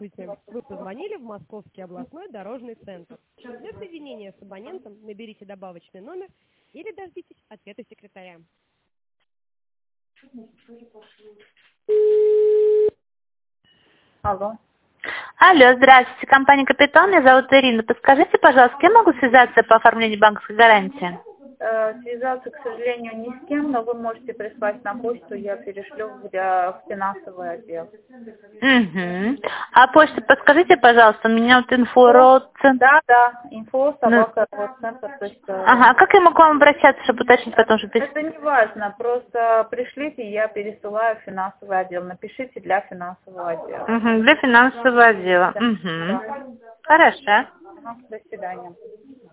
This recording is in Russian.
Здравствуйте. Вы позвонили в Московский областной дорожный центр. Для соединения с абонентом наберите добавочный номер или дождитесь ответа секретаря. Алло. Алло, здравствуйте, компания «Капитан», меня зовут Ирина. Подскажите, пожалуйста, с кем могу связаться по оформлению банковской гарантии? Связаться, к сожалению, ни с кем, но вы можете прислать на почту, я перешлю в финансовый отдел. Угу. А почту подскажите, пожалуйста, у меня вот инфо-центр. Да, info@центр. Ага, а как я могу к вам обращаться, чтобы уточнить потом, что... Это не важно, просто пришлите, я пересылаю в финансовый отдел. Напишите для финансового отдела. Угу, для финансового отдела. Да. Угу. Хорошо. До свидания.